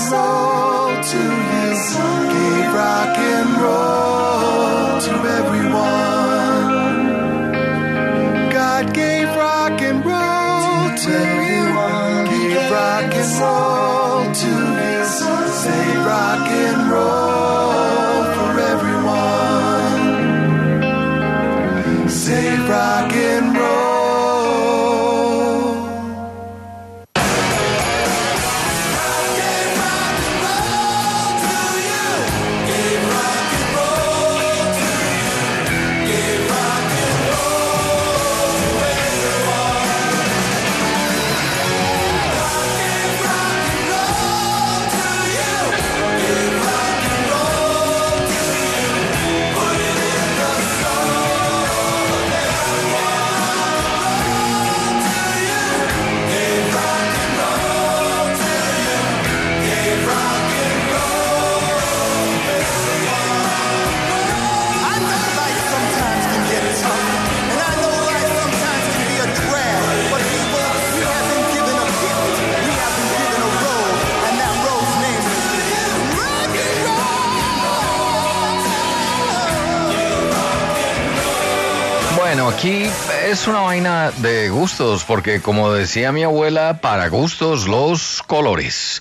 soul to you, gave rock and roll to everyone. God gave rock and roll to everyone, gave rock and roll to you, say rock and roll for everyone, say rock and roll. Aquí es una vaina de gustos, porque como decía mi abuela, para gustos los colores.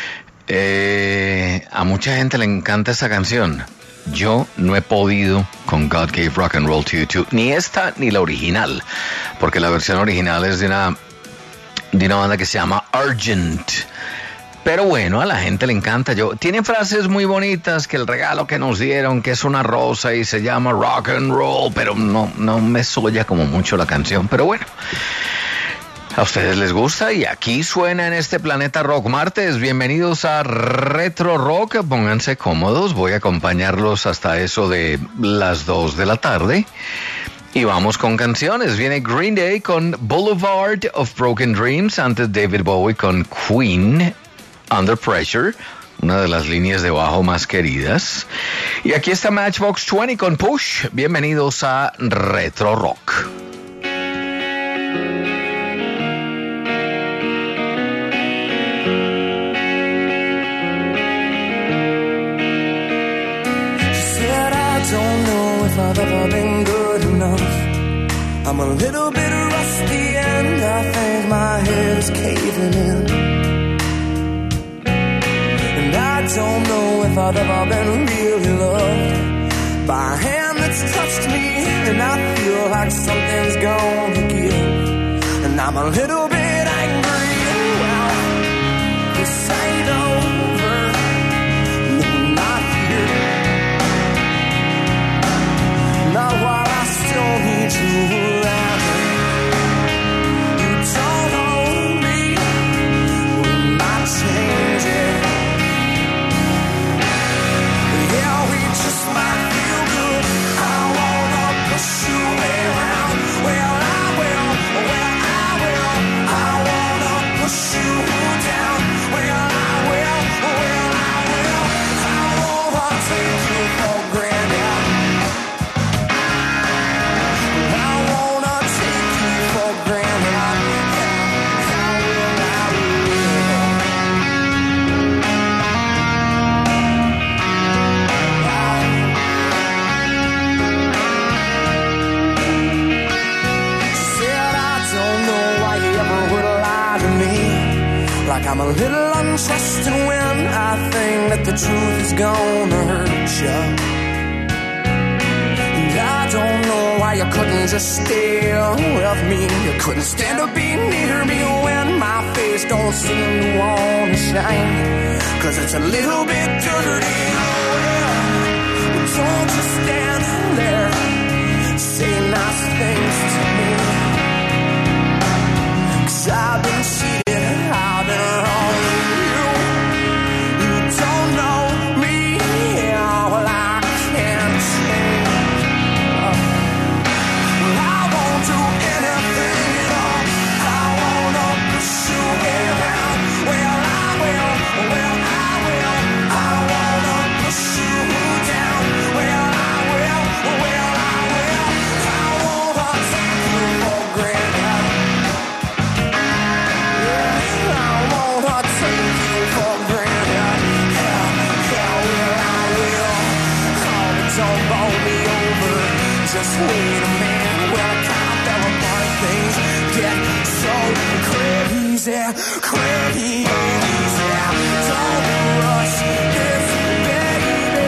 A mucha gente le encanta esta canción. Yo no he podido con God Gave Rock and Roll to You Too, ni esta ni la original, porque la versión original es de una banda que se llama Argent. Pero bueno, a la gente le encanta. Tienen frases muy bonitas, que el regalo que nos dieron, que es una rosa y se llama rock and roll, pero no me soya como mucho la canción. Pero bueno, a ustedes les gusta y aquí suena en este Planeta Rock martes. Bienvenidos a Retro Rock. Pónganse cómodos, voy a acompañarlos hasta eso de las 2 de la tarde. Y vamos con canciones. Viene Green Day con Boulevard of Broken Dreams, antes David Bowie con Queen, Under Pressure, una de las líneas de bajo más queridas. Y aquí está Matchbox 20 con Push. Bienvenidos a Retro Rock. She said, I don't know if I've ever been good enough. I'm a little bit rusty and I think my head is caving in. I don't know if I've ever been really loved by a hand that's touched me, and I feel like something's gonna give, and I'm a little bit angry. Well, this ain't over, no, not here, not while I still need you around. You don't own me, we might change it. I'm a little untrusting when I think that the truth is gonna hurt you. And I don't know why you couldn't just stay with me. You couldn't stand to be near me when my face don't seem to wanna shine, 'cause it's a little bit dirty. Don't just stand there, say nice things to me, 'cause I've been cheated, I've been wrong with you. You don't know me, well I can't change. Well, I won't do anything at all. I wanna push you around. Well I will, well I will. I wanna push you down. Well I will, well I will. I wanna take you for granted. Yeah. crazy, crazy. Don't rush this, baby.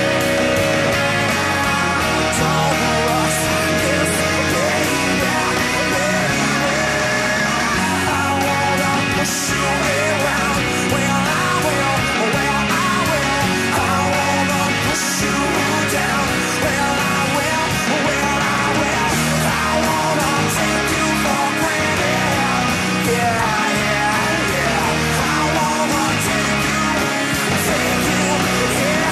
Don't rush this, baby. I wanna push you around. Well, I will. I wanna push you down. Well, I will. I wanna take you for granted. Yeah. I wanna take you. Yeah,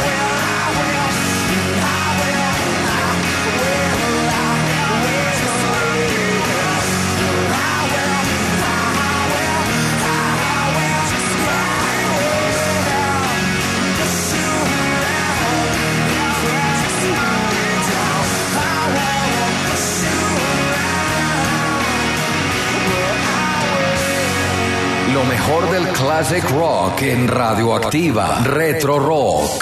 Lo mejor del classic rock en Radioactiva. Retro Rock.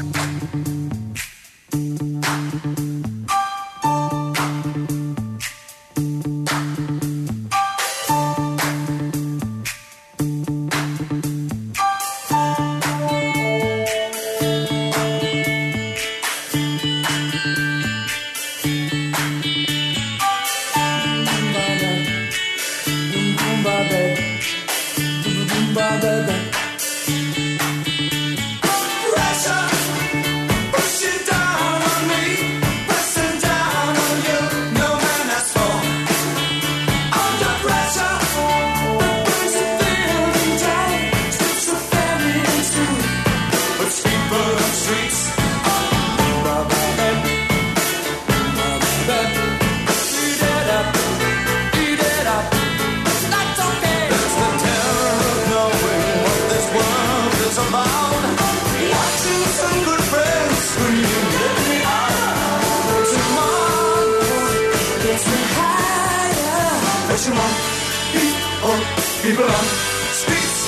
People on streets.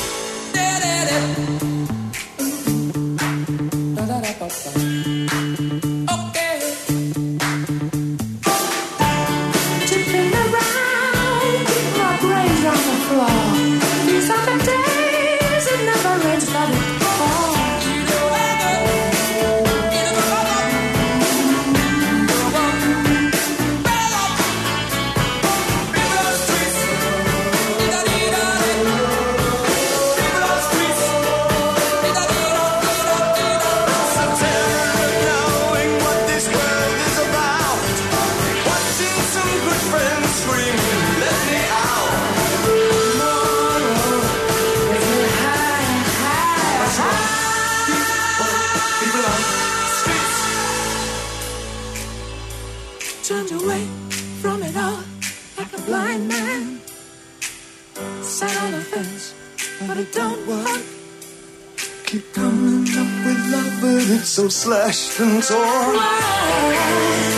Okay. Tipping around, keep my brains on the floor. These are the days it never rains, but it falls. Turned away from it all like a blind man. Sat on the fence, but it don't work. Keep coming up with love, but it's so slashed and torn. Why?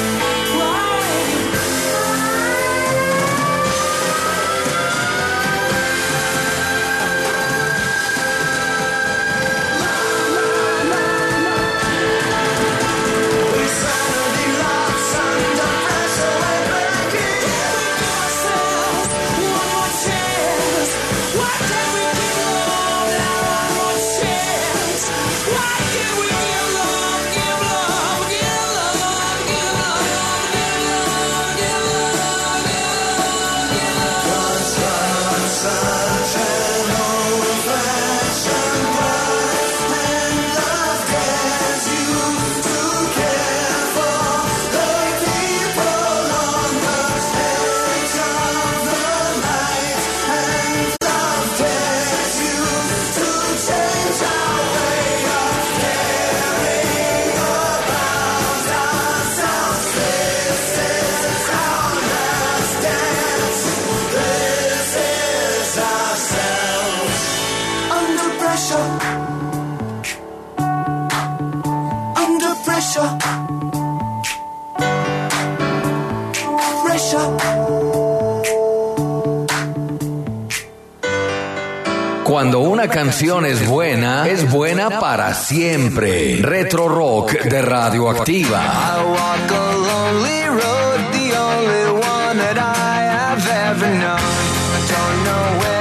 Cuando una canción es buena para siempre. Retro Rock de Radioactiva. I walk a lonely road, the only one that I have ever known. I don't know where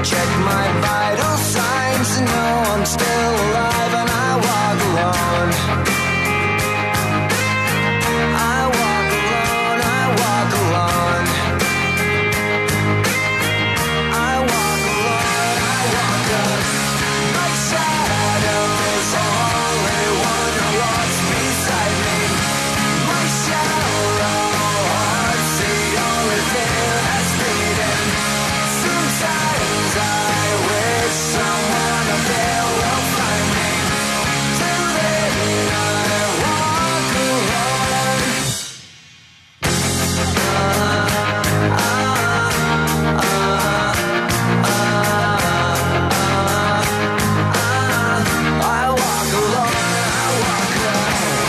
check my vital signs to know I'm still alive, and I walk alone. I walk alone, I walk alone. I walk alone, I walk alone. My shadow's the only one who walks beside me. My shallow heart's the only thing that's beating. Sometimes I wish someone up there will find me. Till then I walk alone. I walk alone, I walk alone.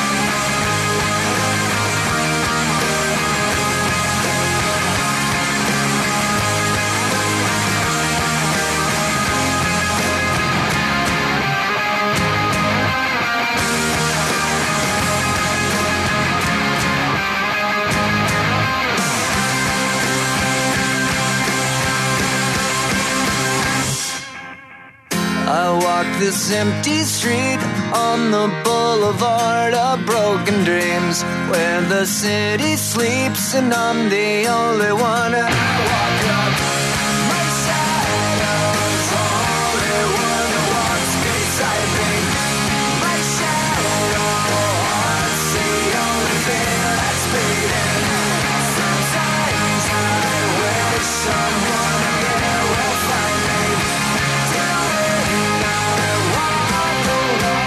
I walk this empty street on the boulevard of broken dreams, where the city sleeps and I'm the only one. And I walk up. My shadow's the only one who walks beside me. My shadow heart's the only thing that's beating. Sometimes I wish someone here will find me. Till then I walk alone.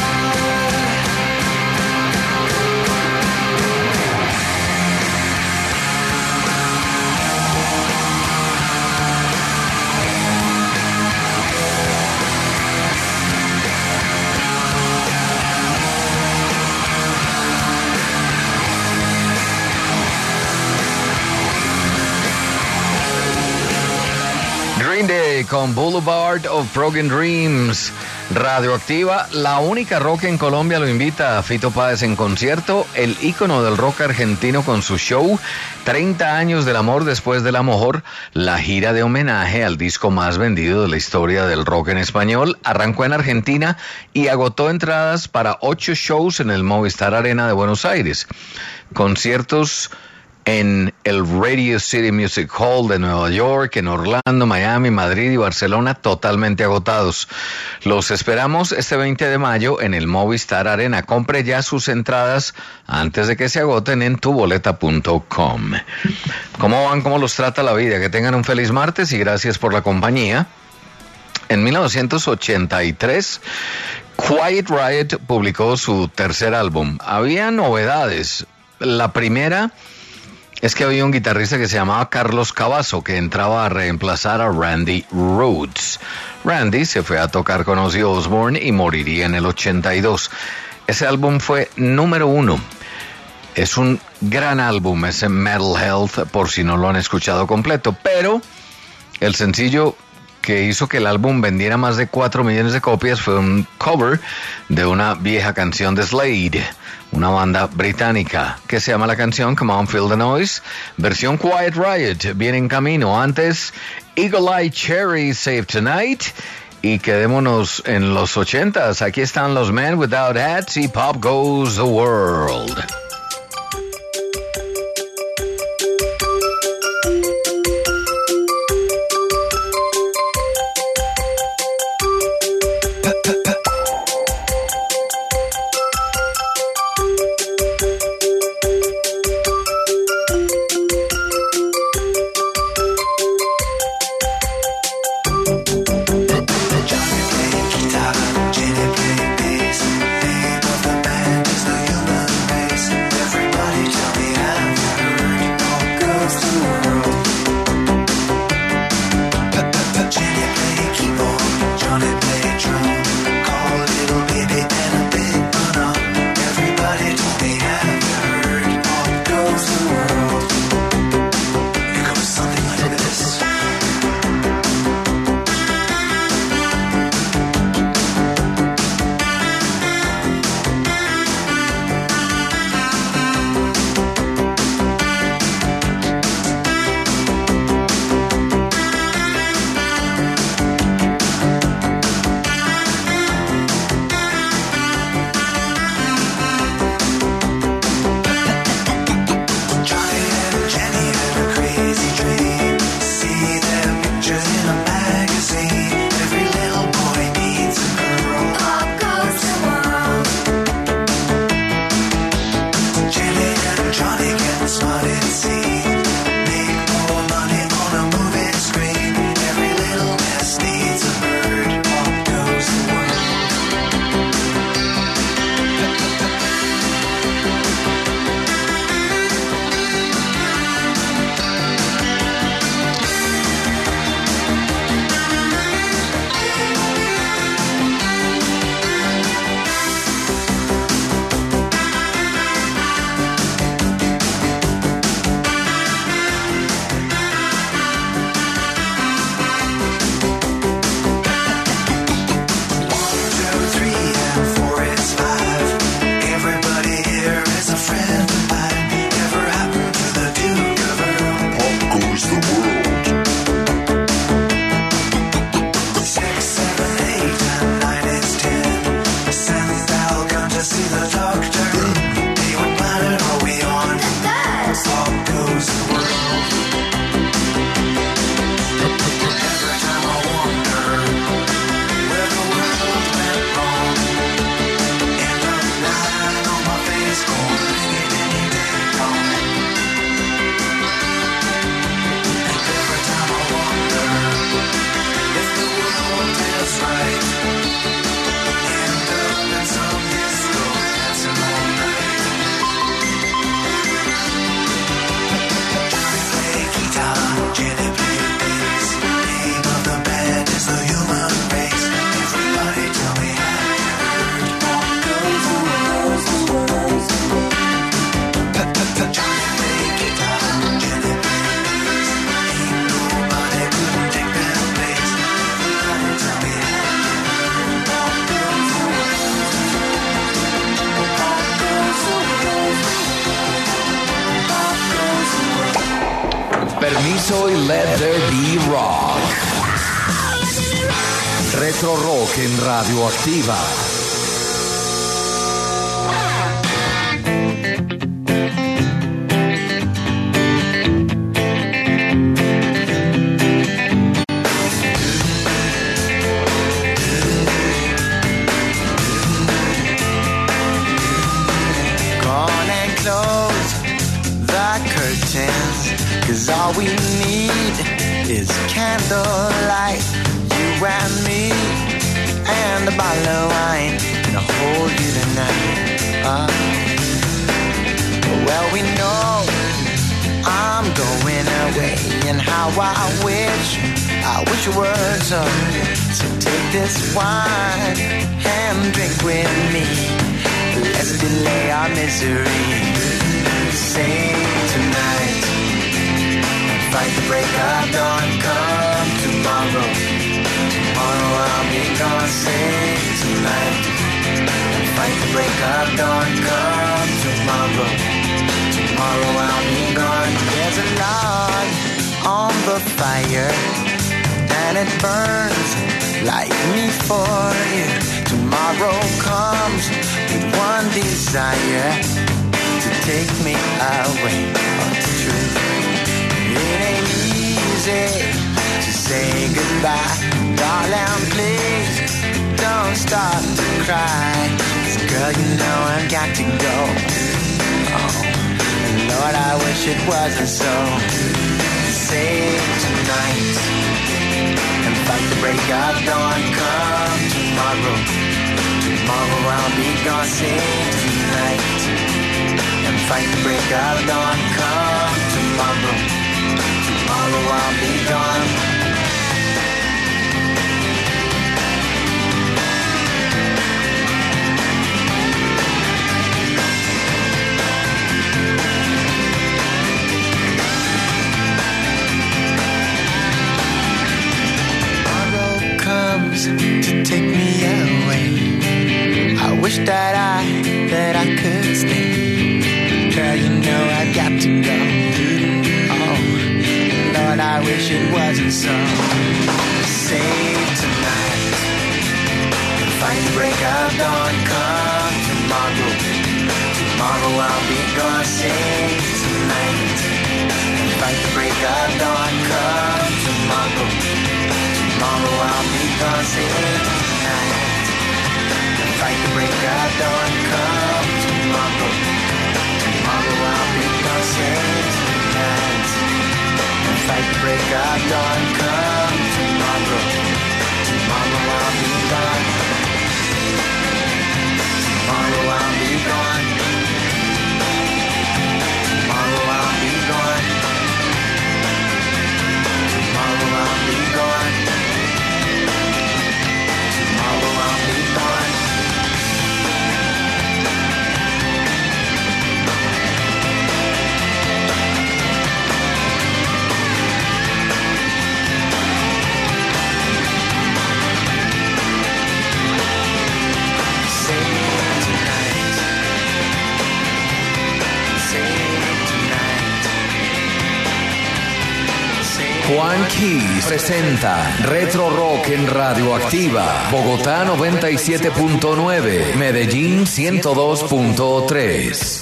Green Day con Boulevard of Broken Dreams. Radioactiva, la única rock en Colombia, lo invita a Fito Páez en concierto, el ícono del rock argentino con su show 30 años del amor después del amor, la gira de homenaje al disco más vendido de la historia del rock en español. Arrancó en Argentina y agotó entradas para 8 shows en el Movistar Arena de Buenos Aires. Conciertos en el Radio City Music Hall de Nueva York, en Orlando, Miami, Madrid y Barcelona, totalmente agotados. Los esperamos este 20 de mayo en el Movistar Arena. Compre ya sus entradas antes de que se agoten en tuboleta.com. ¿Cómo van? ¿Cómo los trata la vida? Que tengan un feliz martes y gracias por la compañía. En 1983, Quiet Riot publicó su tercer álbum. Había novedades. La primera es que había un guitarrista que se llamaba Carlos Cavazo, que entraba a reemplazar a Randy Rhoads. Randy se fue a tocar con Ozzy Osbourne y moriría en el 82. Ese álbum fue número 1. Es un gran álbum, ese Metal Health, por si no lo han escuchado completo, pero el sencillo que hizo que el álbum vendiera más de 4 millones de copias fue un cover de una vieja canción de Slade, una banda británica, que se llama la canción Come On Feel the Noise, versión Quiet Riot, viene en camino. Antes, Eagle Eye Cherry, Save Tonight, y quedémonos en los 80s. Aquí están los Men Without Hats y Pop Goes the World. Jenny played bass, name of the band is the Human Race. Soy Let There Be Rock. Retro Rock en Radioactiva. Cause all we need is candlelight, you and me, and a bottle of wine, and I'll hold you tonight. Well, we know I'm going away, and how I wish you were so. So take this wine and drink with me. Let's delay our misery. Sing tonight. Fight the break of dawn, come tomorrow. Tomorrow I'll be gone, sing tonight. Fight the break of dawn, come tomorrow. Tomorrow I'll be gone. There's a log on the fire, and it burns like me for you. Tomorrow comes with one desire, to take me away from the truth. It ain't easy to say goodbye, darling, please don't start to cry. 'Cause girl, you know I've got to go. Oh, and Lord, I wish it wasn't so. Save tonight and fight the break of dawn, come tomorrow. Tomorrow I'll be gone, save tonight and fight the break of dawn, come tomorrow. Tomorrow I'll be gone. Tomorrow comes to take me away. I wish that I could stay. Girl, you know I got to go. Lord, I wish it wasn't so. Save tonight and fight the break of dawn, come tomorrow. Tomorrow I'll be gone, save tonight and fight the break of dawn, come tomorrow. Tomorrow I'll be gone, save tonight and fight the break of dawn, come tomorrow. Tomorrow I'll be gone, save tonight. Fight the break of dawn, come tomorrow. Tomorrow I'll be gone. Tomorrow I'll be gone. Tomorrow I'll be gone. Tomorrow I'll be gone. Tomorrow I'll be gone. Juan Keys presenta Retro Rock en Radioactiva, Bogotá 97.9, Medellín 102.3.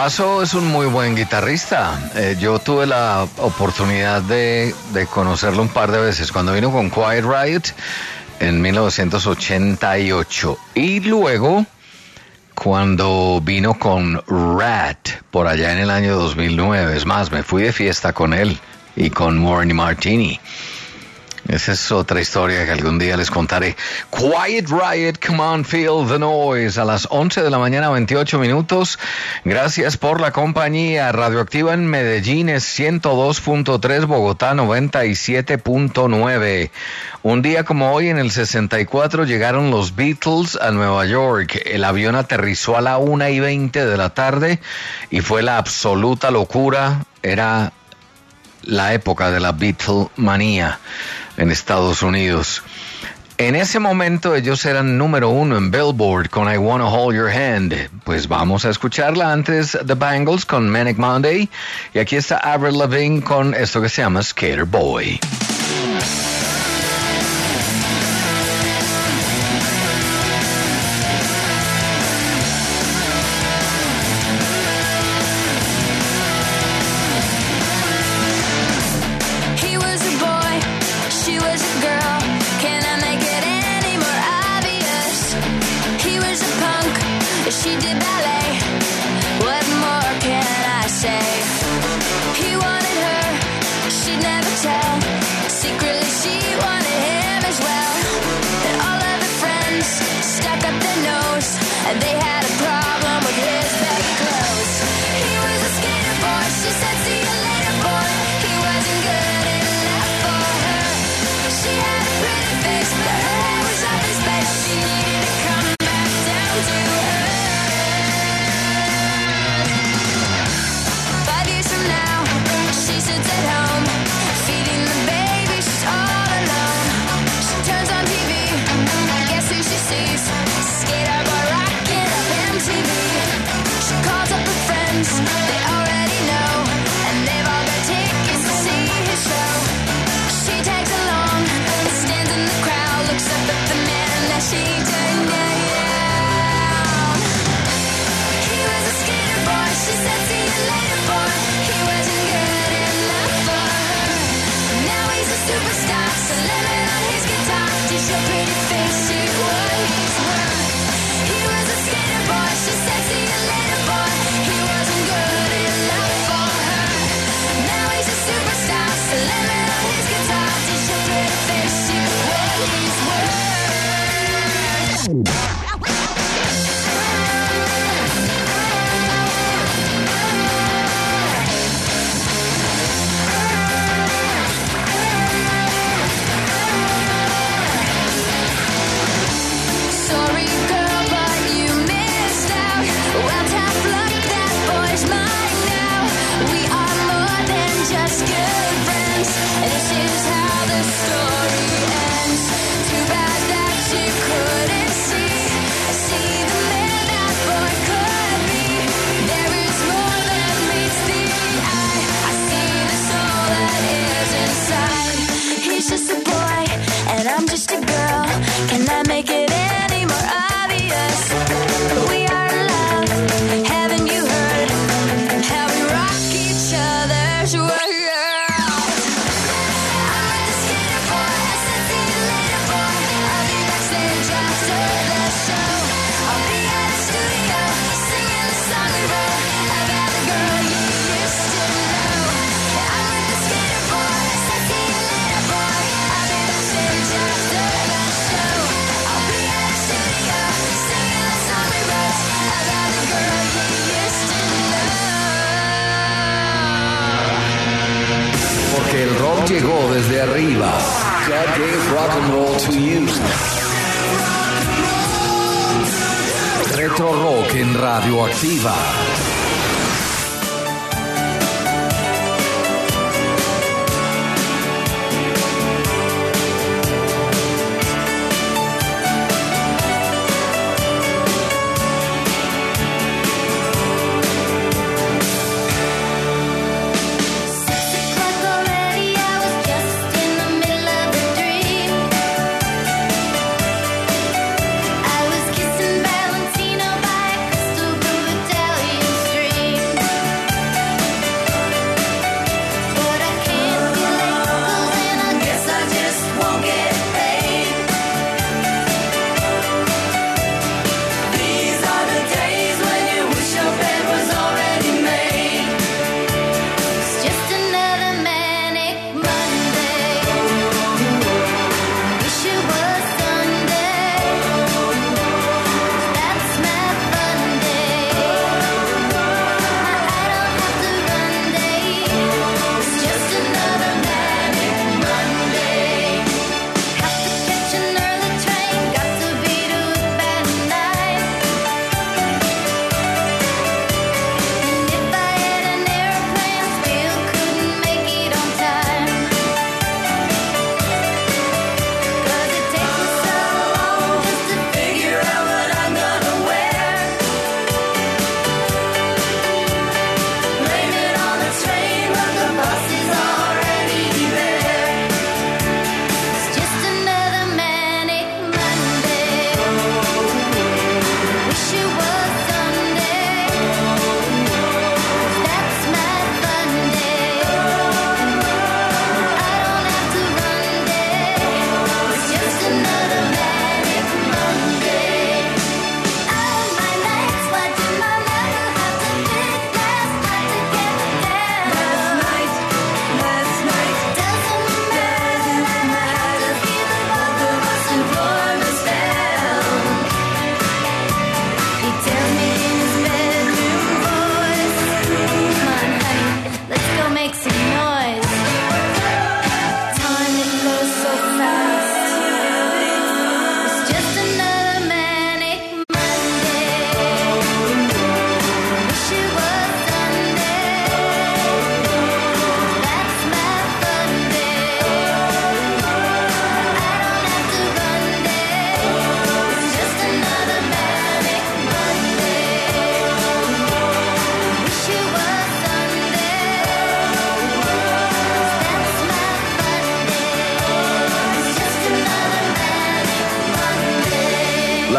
paso es un muy buen guitarrista. Yo tuve la oportunidad de conocerlo un par de veces cuando vino con Quiet Riot en 1988 y luego cuando vino con Rat por allá en el año 2009. Es más, me fui de fiesta con él y con Morning Martini. Esa es otra historia que algún día les contaré. Quiet Riot, Come On, Feel the Noise, a las 11 de la mañana, 28 minutos. Gracias por la compañía. Radioactiva en Medellín es 102.3, Bogotá 97.9. Un día como hoy, en el 64, llegaron los Beatles a Nueva York. El avión aterrizó a la 1:20 de la tarde y fue la absoluta locura. Era la época de la Beatlemanía en Estados Unidos. En ese momento ellos eran número 1 en Billboard con I Wanna Hold Your Hand. Pues vamos a escucharla. Antes The Bangles con Manic Monday, y aquí está Avril Lavigne con esto que se llama Skater Boy. Llegó desde arriba. God gave rock and roll to you. Retro Rock en Radioactiva. I was kissing Valentino by a crystal blue Italian street.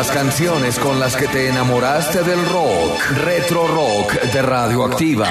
las canciones con las que te enamoraste del rock. Retro Rock de Radioactiva.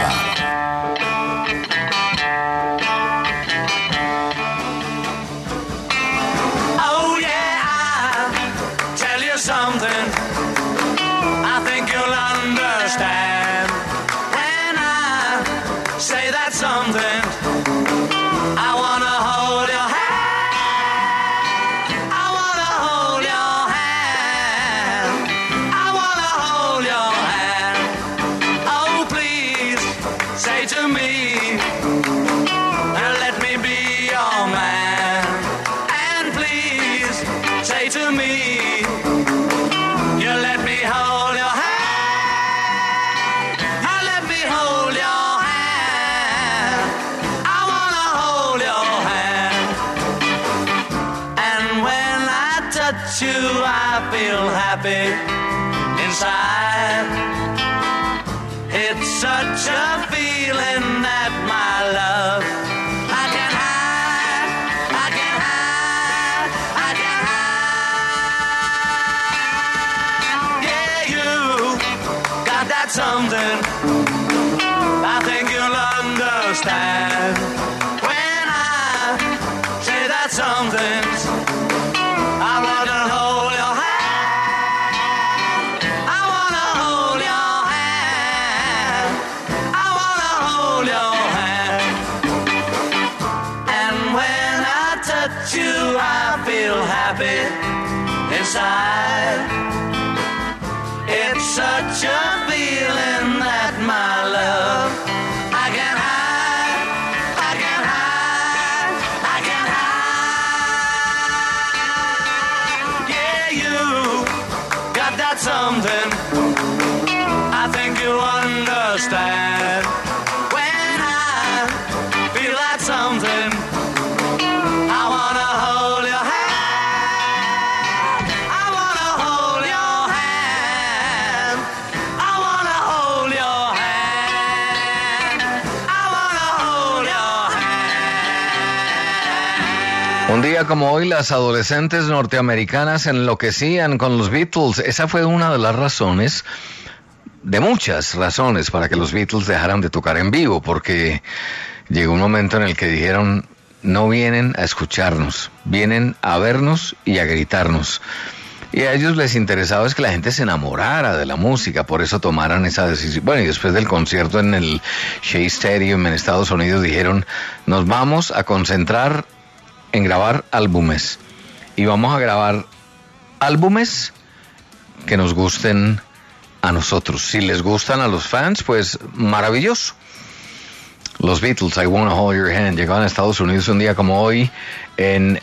Oh yeah, I'll tell you something I think you'll understand when I say that something. I wanna hold your hand. I wanna hold your hand. I wanna hold your hand. Oh, please say to me, let me be your man. And please say to me, you let me hold your hand. Let me hold your hand. I wanna hold your hand. And when I touch you, I feel happy inside. It's such a feeling that my love I can hide, I can hide, I can hide. Yeah, you got that something I think you'll understand when I say that something. I wanna hold your hand. I wanna hold your hand. I wanna hold your hand. And when I touch you, I feel happy inside. It's such a feeling that my love I can hide, I can hide, I can hide. Yeah, you got that something I think you understand. When I feel that something, I wanna hold your hand. I wanna hold your hand. I wanna hold your hand. I wanna hold your hand. Un día como hoy, las adolescentes norteamericanas enloquecían con los Beatles. Esa fue una de las razones, de muchas razones, para que los Beatles dejaran de tocar en vivo, porque llegó un momento en el que dijeron, no vienen a escucharnos, vienen a vernos y a gritarnos. Y a ellos les interesaba es que la gente se enamorara de la música, por eso tomaran esa decisión. Bueno, y después del concierto en el Shea Stadium en Estados Unidos dijeron, nos vamos a concentrar en grabar álbumes. Y vamos a grabar álbumes que nos gusten a nosotros. Si les gustan a los fans, pues maravilloso. Los Beatles, I Wanna Hold Your Hand, llegaban a Estados Unidos un día como hoy, en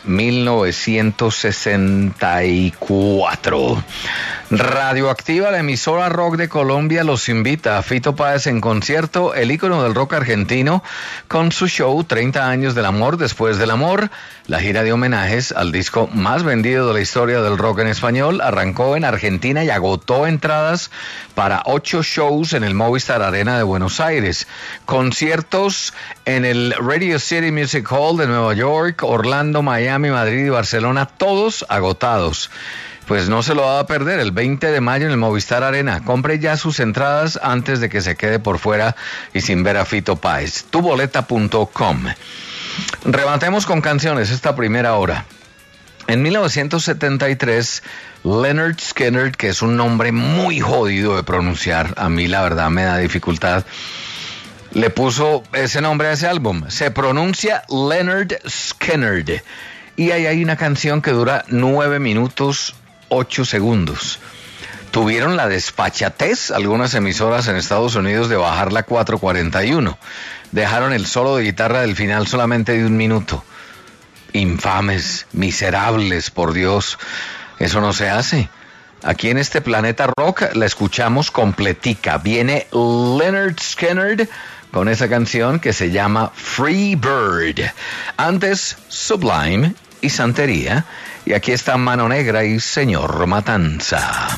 1964. Radioactiva, la emisora rock de Colombia, los invita a Fito Páez en concierto, el ícono del rock argentino, con su show 30 años del amor después del amor. La gira de homenajes al disco más vendido de la historia del rock en español arrancó en Argentina y agotó entradas para 8 shows en el Movistar Arena de Buenos Aires. Conciertos en el Radio City Music Hall de Nueva York, Orlando, Miami, Madrid y Barcelona, todos agotados. Pues no se lo va a perder el 20 de mayo en el Movistar Arena. Compre ya sus entradas antes de que se quede por fuera y sin ver a Fito Páez. Tuboleta.com. Rematemos con canciones esta primera hora. En 1973, Lynyrd Skynyrd, que es un nombre muy jodido de pronunciar, a mí la verdad me da dificultad, le puso ese nombre a ese álbum. Se pronuncia Lynyrd Skynyrd. Y ahí hay una canción que dura 9 minutos 8 segundos. Tuvieron la desfachatez algunas emisoras en Estados Unidos de bajarla a 4:41. Dejaron el solo de guitarra del final solamente de 1 minuto. Infames, miserables, por Dios. Eso no se hace. Aquí en este Planeta Rock la escuchamos completica. Viene Lynyrd Skynyrd con esa canción que se llama Free Bird. Antes, Sublime y Santería. Y aquí está Mano Negra y Señor Matanza.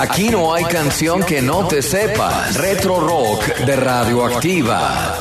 Aquí no hay canción que no te sepas. Retro Rock de Radioactiva.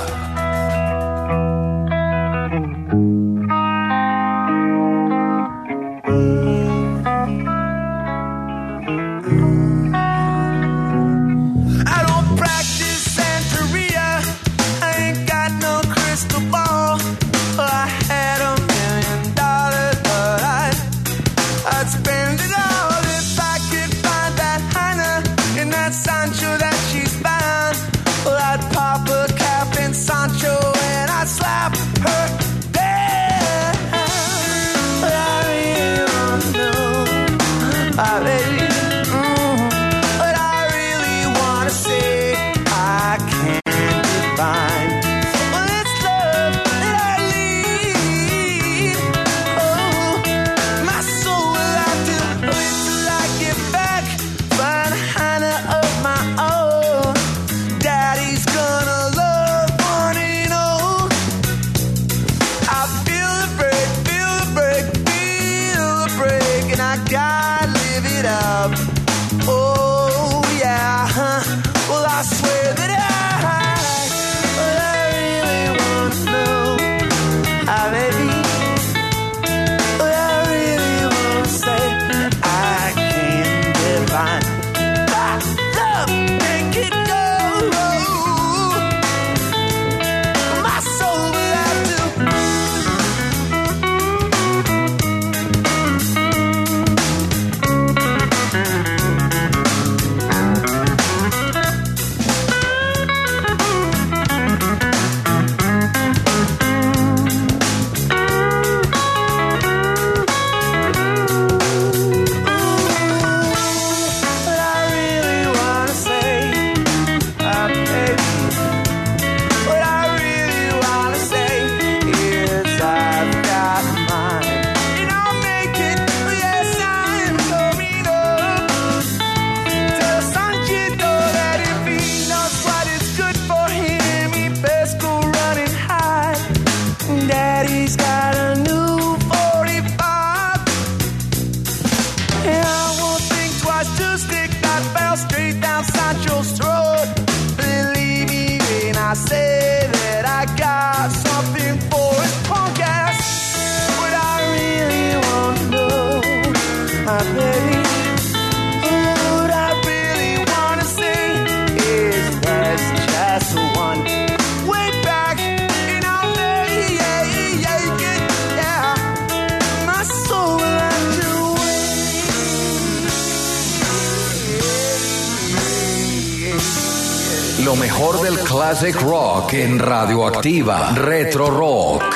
Lo mejor del classic rock en Radioactiva. Retro Rock.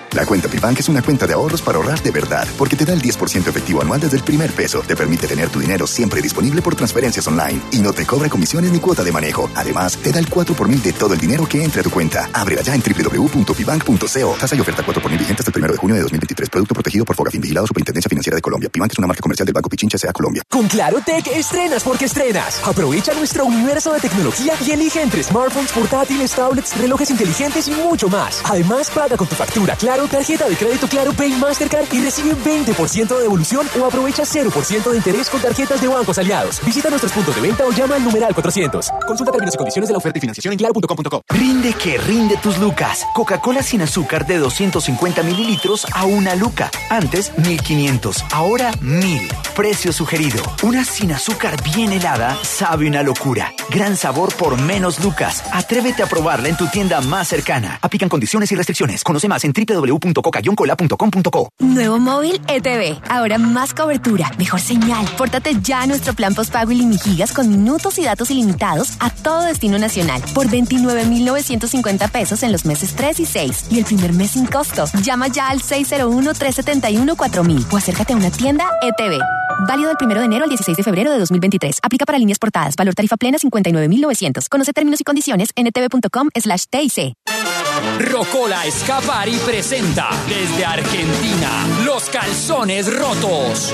La cuenta Pibank es una cuenta de ahorros para ahorrar de verdad, porque te da el 10% efectivo anual desde el primer peso. Te permite tener tu dinero siempre disponible por transferencias online y no te cobra comisiones ni cuota de manejo. Además, te da el 4 por mil de todo el dinero que entre a tu cuenta. Ábrela ya en www.pibank.co. Tasa y oferta 4 por mil vigente hasta el 1 de junio de 2023. Producto protegido por Fogafín, vigilado Superintendencia Financiera de Colombia. Pibank es una marca comercial del Banco Pichincha S.A. Colombia. Con Claro Tech estrenas porque estrenas. Aprovecha nuestro universo de tecnología y elige entre smartphones, portátiles, tablets, relojes inteligentes y mucho más. Además, paga con tu factura Claro, tarjeta de crédito Claro Pay Mastercard y recibe 20% de devolución o aprovecha 0% de interés con tarjetas de bancos aliados. Visita nuestros puntos de venta o llama al numeral 400. Consulta términos y condiciones de la oferta y financiación en claro.com.co. Rinde que rinde tus lucas. Coca-Cola sin azúcar de 250 mililitros a 1 luca. Antes 1.500, ahora 1.000. Precio sugerido. Una sin azúcar bien helada sabe una locura. Gran sabor por menos lucas. Atrévete a probarla en tu tienda más cercana. Aplican condiciones y restricciones. Conoce más en www.coca-cola.com.co. Nuevo móvil ETV. Ahora más cobertura, mejor señal. Pórtate ya a nuestro plan postpago iliminigigas con minutos y datos ilimitados a todo destino nacional por 29,950 pesos en los meses 3 y 6 y el primer mes sin costo. Llama ya al 601-371-4000 o acércate a una tienda ETV. Válido del 1 de enero al 16 de febrero de 2023. Aplica para líneas portadas. Valor tarifa plena 59,900. Conoce términos y condiciones en etv.com/TIC. Rocola Scapari presenta desde Argentina Los Calzones Rotos.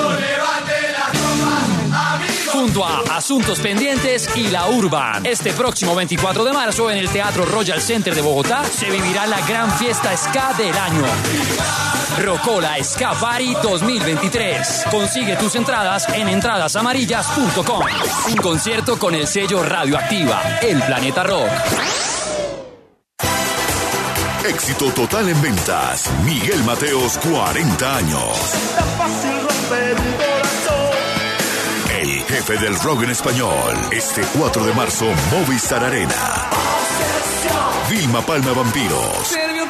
Junto a Asuntos Pendientes y La Urban. Este próximo 24 de marzo en el Teatro Royal Center de Bogotá se vivirá la gran fiesta ska del año. Rocola Scapari 2023. Consigue tus entradas en entradasamarillas.com. Un concierto con el sello Radioactiva, El Planeta Rock. Éxito total en ventas. Miguel Mateos, 40 años. El jefe del rock en español. Este 4 de marzo, Movistar Arena. Vilma Palma Vampiros.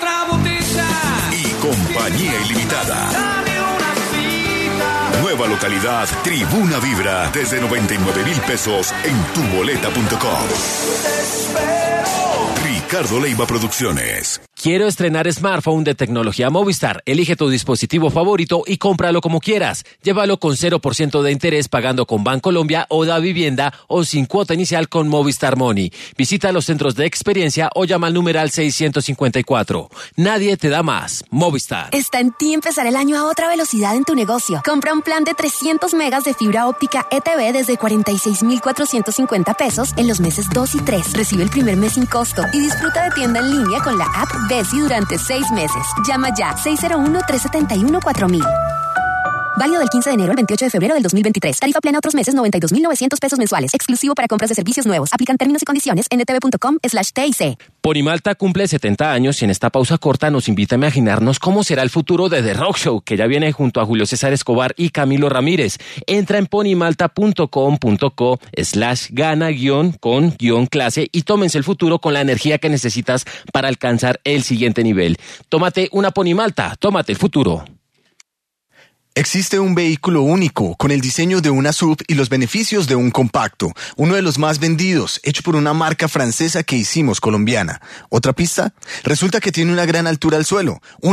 Y Compañía Ilimitada. Nueva localidad, Tribuna Vibra, desde 99,000 pesos en tuboleta.com. Ricardo Leiva Producciones. Quiero estrenar smartphone de tecnología Movistar. Elige tu dispositivo favorito y cómpralo como quieras. Llévalo con 0% de interés pagando con Bancolombia o Da Vivienda o sin cuota inicial con Movistar Money. Visita los centros de experiencia o llama al numeral 654. Nadie te da más. Movistar. Está en ti empezar el año a otra velocidad en tu negocio. Compra un plan de 300 megas de fibra óptica ETV desde 46,450 pesos en los meses 2 y 3. Recibe el primer mes sin costo y disfruta de tienda en línea con la app Besi durante 6 meses. Llama ya 601-371-4000. Válido del 15 de enero al 28 de febrero del 2023. Tarifa plena otros meses 92,900 pesos mensuales. Exclusivo para compras de servicios nuevos. Aplican términos y condiciones en etv.com/TIC. Ponimalta cumple 70 años y en esta pausa corta nos invita a imaginarnos cómo será el futuro de The Rock Show, que ya viene junto a Julio César Escobar y Camilo Ramírez. Entra en ponimalta.com.co/gana-con-clase y tómense el futuro con la energía que necesitas para alcanzar el siguiente nivel. Tómate una Ponimalta, tómate el futuro. Existe un vehículo único, con el diseño de una SUV y los beneficios de un compacto. Uno de los más vendidos, hecho por una marca francesa que hicimos colombiana. ¿Otra pista? Resulta que tiene una gran altura al suelo.